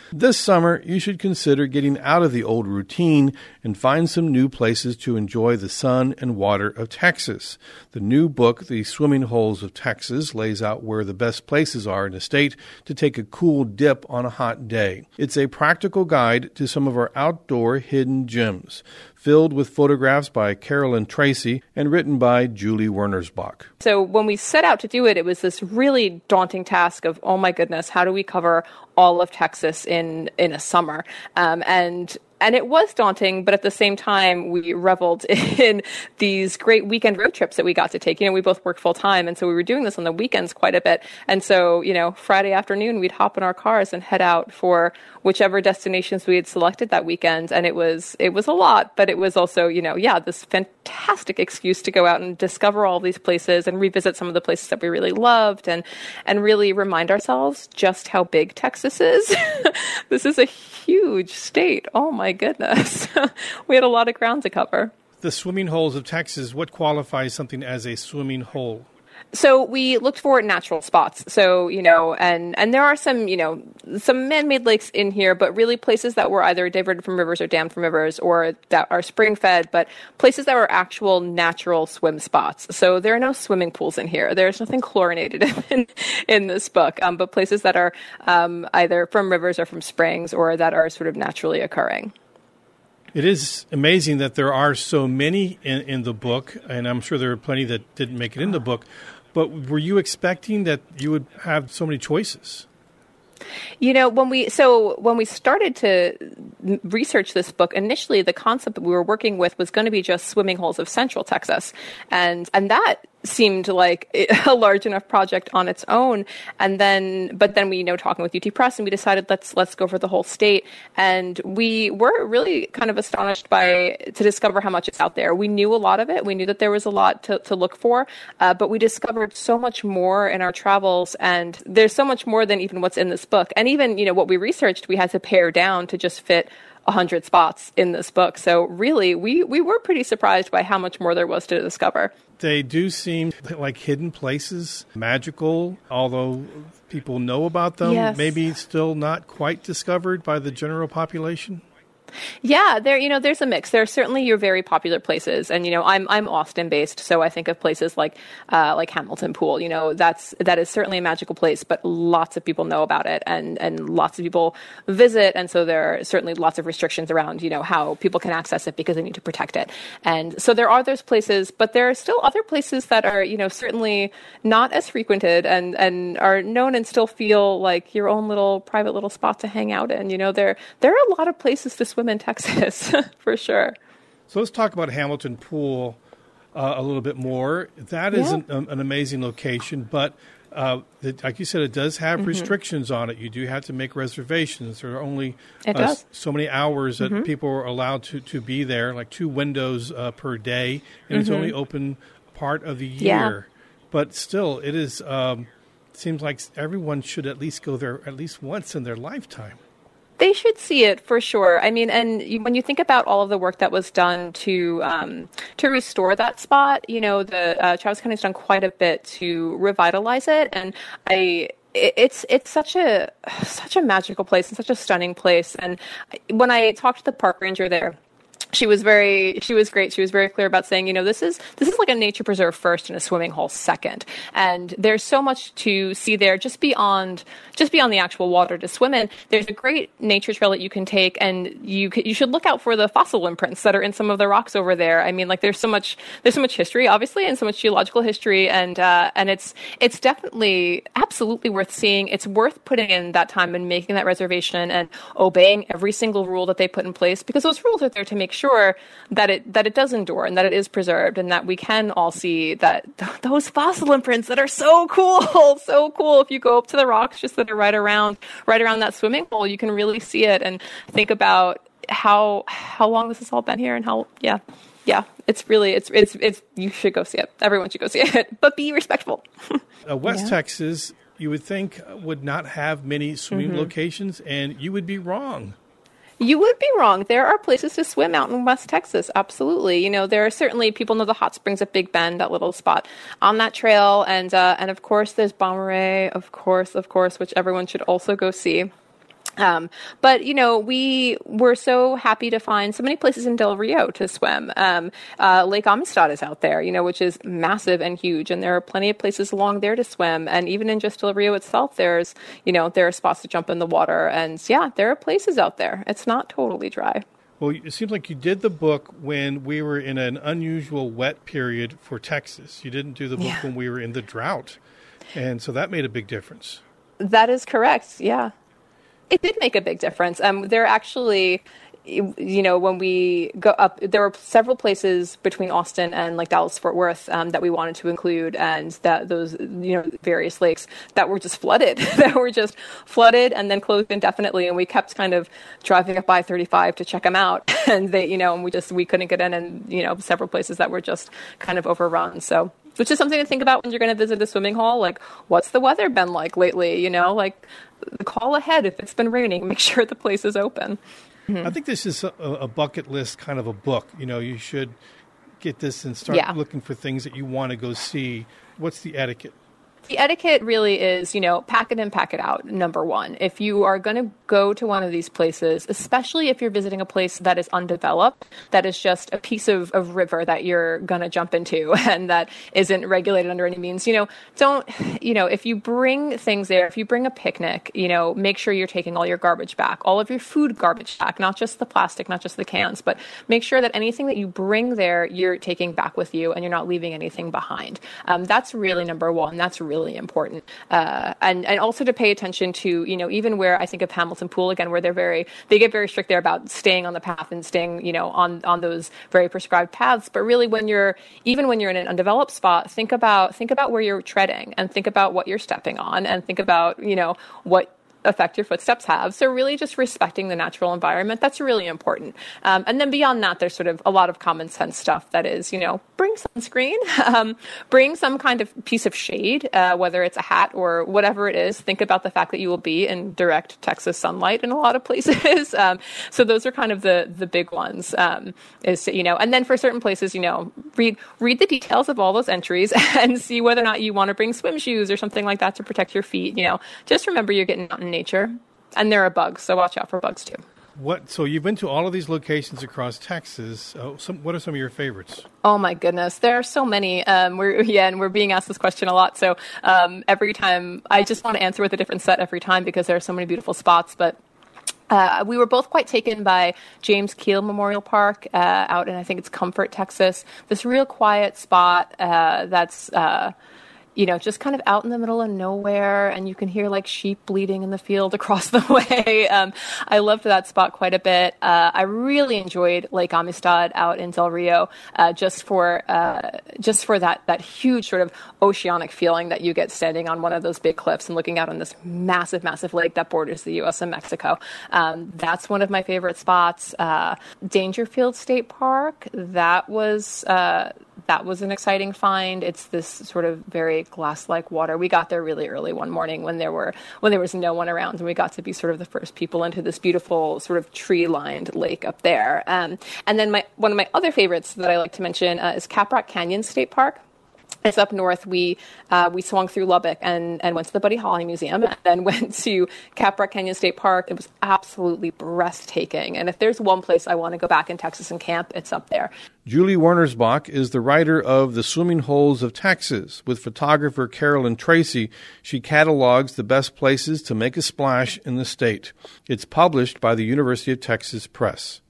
This summer, you should consider getting out of the old routine and find some new places to enjoy the sun and water of Texas. The new book, The Swimming Holes of Texas, lays out where the best places are in the state to take a cool dip on a hot day. It's a practical guide to some of our outdoor hidden gems, filled with photographs by Carolyn Tracy and written by Julie Wernersbach. So when we set out to do it, it was this really daunting task of, oh my goodness, how do we cover all of Texas in a summer? And it was daunting, but at the same time, we reveled in these great weekend road trips that we got to take. We both work full time, and so we were doing this on the weekends quite a bit. And so, Friday afternoon, we'd hop in our cars and head out for whichever destinations we had selected that weekend. And it was a lot, but it was also, this fantastic excuse to go out and discover all these places and revisit some of the places that we really loved and really remind ourselves just how big Texas is. This is a huge state. Oh my goodness. We had a lot of ground to cover. The swimming holes of Texas, what qualifies something as a swimming hole? So we looked for natural spots. So, and there are some, some man-made lakes in here, but really places that were either diverted from rivers or dammed from rivers or that are spring-fed, but places that were actual natural swim spots. So there are no swimming pools in here. There's nothing chlorinated in this book, but places that are either from rivers or from springs or that are sort of naturally occurring. It is amazing that there are so many in the book, and I'm sure there are plenty that didn't make it in the book. But were you expecting that you would have so many choices? When we started to research this book, initially the concept that we were working with was going to be just swimming holes of Central Texas, and that seemed like a large enough project on its own. But then we, talking with UT Press, and we decided let's go for the whole state. And we were really kind of astonished to discover how much it's out there. We knew a lot of it. We knew that there was a lot to look for, but we discovered so much more in our travels, and there's so much more than even what's in this book. And even, what we researched, we had to pare down to just fit 100 spots in this book. So really, we were pretty surprised by how much more there was to discover. They do seem like hidden places, magical, although people know about them, yes. Maybe still not quite discovered by the general population. Yeah, there's a mix. There are certainly your very popular places, and I'm Austin based, so I think of places like Hamilton Pool. That is certainly a magical place, but lots of people know about it, and lots of people visit, and so there are certainly lots of restrictions around how people can access it because they need to protect it. And so there are those places, but there are still other places that are certainly not as frequented and are known and still feel like your own little private little spot to hang out in. There are a lot of places to swim in Texas, for sure. So let's talk about Hamilton Pool a little bit more. That is an amazing location, but like you said, it does have restrictions on it. You do have to make reservations. There are only so many hours that people are allowed to be there, like 2 windows per day, and it's only open part of the year. But still, it is seems like everyone should at least go there at least once in their lifetime. They should see it for sure. I mean, and when you think about all of the work that was done to restore that spot, the Travis County's done quite a bit to revitalize it, and it's such a magical place and such a stunning place. And when I talked to the park ranger there, she was great. She was very clear about saying, this is like a nature preserve first and a swimming hole second. And there's so much to see there just beyond the actual water to swim in. There's a great nature trail that you can take, and you should look out for the fossil imprints that are in some of the rocks over there. I mean, like there's so much history, obviously, and so much geological history, and it's definitely absolutely worth seeing. It's worth putting in that time and making that reservation and obeying every single rule that they put in place, because those rules are there to make sure that it does endure and that it is preserved, and that we can all see that those fossil imprints that are so cool, so cool. If you go up to the rocks just that are right around that swimming hole, you can really see it and think about how long this has all been here and how it's really you should go see it. Everyone should go see it, but be respectful. West Texas, you would think, would not have many swimming locations, and you would be wrong. You would be wrong. There are places to swim out in West Texas. Absolutely. There are certainly, people know the hot springs at Big Bend, that little spot on that trail. And of course, there's Bommeray, of course, which everyone should also go see. But, we were so happy to find so many places in Del Rio to swim. Lake Amistad is out there, which is massive and huge. And there are plenty of places along there to swim. And even in just Del Rio itself, there are spots to jump in the water. And yeah, there are places out there. It's not totally dry. Well, it seems like you did the book when we were in an unusual wet period for Texas. You didn't do the book when we were in the drought. And so that made a big difference. That is correct. Yeah. It did make a big difference. There actually, when we go up, there were several places between Austin and like Dallas-Fort Worth that we wanted to include, and that those, various lakes that were just flooded, and then closed indefinitely. And we kept kind of driving up I-35 to check them out, and we couldn't get in, and several places that were just kind of overrun. So, which is something to think about when you're going to visit a swimming hole. Like, what's the weather been like lately? Call ahead if it's been raining. Make sure the place is open. Mm-hmm. I think this is a bucket list kind of a book. You should get this and start looking for things that you want to go see. What's the etiquette? The etiquette really is, pack it in, pack it out, number one. If you are going to go to one of these places, especially if you're visiting a place that is undeveloped, that is just a piece of river that you're going to jump into and that isn't regulated under any means, if you bring things there, if you bring a picnic, make sure you're taking all your garbage back, all of your food garbage back, not just the plastic, not just the cans, but make sure that anything that you bring there, you're taking back with you and you're not leaving anything behind. That's really number one. That's really important. And also to pay attention to, even where I think of Hamilton Pool again, where they get very strict there about staying on the path and staying, on those very prescribed paths. But really when you're in an undeveloped spot, think about where you're treading and think about what you're stepping on and think about, what effect your footsteps have. So really just respecting the natural environment, that's really important. And then beyond that, there's sort of a lot of common sense stuff that is, bring sunscreen, bring some kind of piece of shade, whether it's a hat or whatever it is. Think about the fact that you will be in direct Texas sunlight in a lot of places. So those are kind of the big ones, and then for certain places, read the details of all those entries and see whether or not you want to bring swim shoes or something like that to protect your feet. Just remember you're getting out in nature, and there are bugs, so watch out for bugs too. So you've been to all of these locations across Texas. What are some of your favorites? Oh my goodness, there are so many. And we're being asked this question a lot. So every time, I just want to answer with a different set every time because there are so many beautiful spots. But we were both quite taken by James Keel Memorial Park out in, I think it's Comfort, Texas. This real quiet spot that's just kind of out in the middle of nowhere, and you can hear like sheep bleating in the field across the way. I loved that spot quite a bit. I really enjoyed Lake Amistad out in Del Rio, just for that huge sort of oceanic feeling that you get standing on one of those big cliffs and looking out on this massive, massive lake that borders the U.S. and Mexico. That's one of my favorite spots. Dangerfield State Park, that was an exciting find. It's this sort of very glass-like water. We got there really early one morning when there was no one around, and we got to be sort of the first people into this beautiful sort of tree-lined lake up there. And then one of my other favorites that I like to mention is Caprock Canyon State Park. It's up north. We swung through Lubbock and went to the Buddy Holly Museum and then went to Caprock Canyon State Park. It was absolutely breathtaking. And if there's one place I want to go back in Texas and camp, it's up there. Julie Wernersbach is the writer of The Swimming Holes of Texas. With photographer Carolyn Tracy, she catalogs the best places to make a splash in the state. It's published by the University of Texas Press.